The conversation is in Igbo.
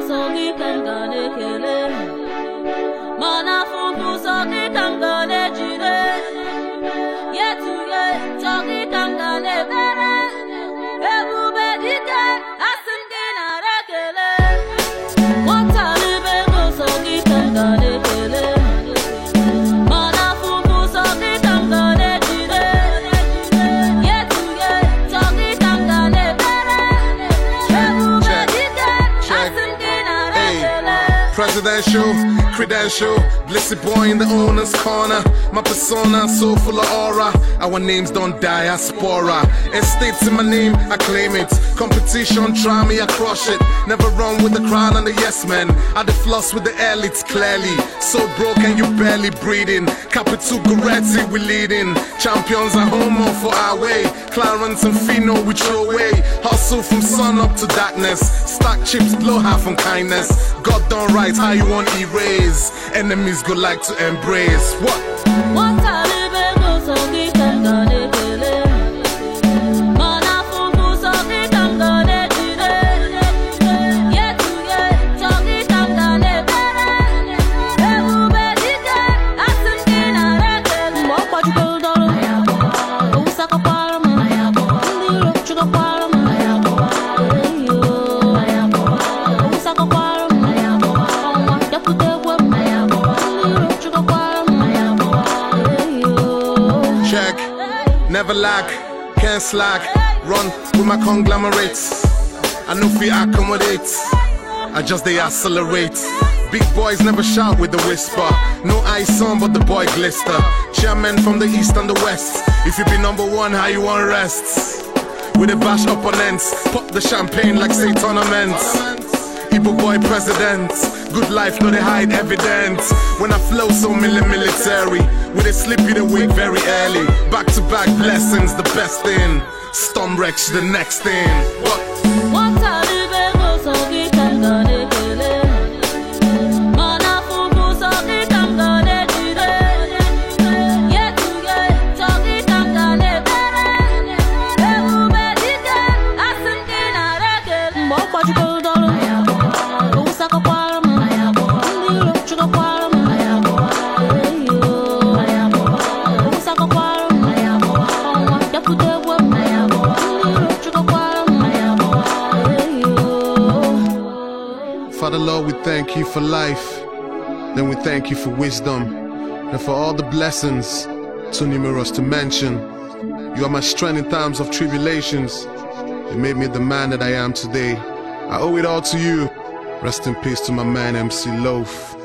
Presidential, credential, blessed boy in the owner's corner. My persona so full of aura. Our names don't die, diaspora. Estates in my name, I claim it. Competition, try me, I crush it. Never run with the crowd and the yes men. I the floss with the elites clearly. So broke and you barely breathing. Capital Goretti, we leading. Champions are home or for our way. Clarence and Fino, we throw away. Hustle from sun up to darkness. Stack chips, blow half on kindness. God don't write how you want erase. Enemies go like to embrace. What? Never lack, can't slack, run with my conglomerates. I know fi accommodate, I just they accelerate. Big boys never shout with the whisper. No ice on but the boy glister. Chairman from the east and the west. If you be number one, how you want rest? With the bash opponents, pop the champagne like say tournaments. Igbo boy president, good life no they hide evidence. When I flow so military, with a sleepy the wake very early. Back to back blessings, the best thing. Storm wrecks the next thing. What? Father Lord, we thank you for life, then we thank you for wisdom, and for all the blessings too numerous to mention. You are my strength in times of tribulations. You made me the man that I am today. I owe it all to you. Rest in peace to my man MC Loaf.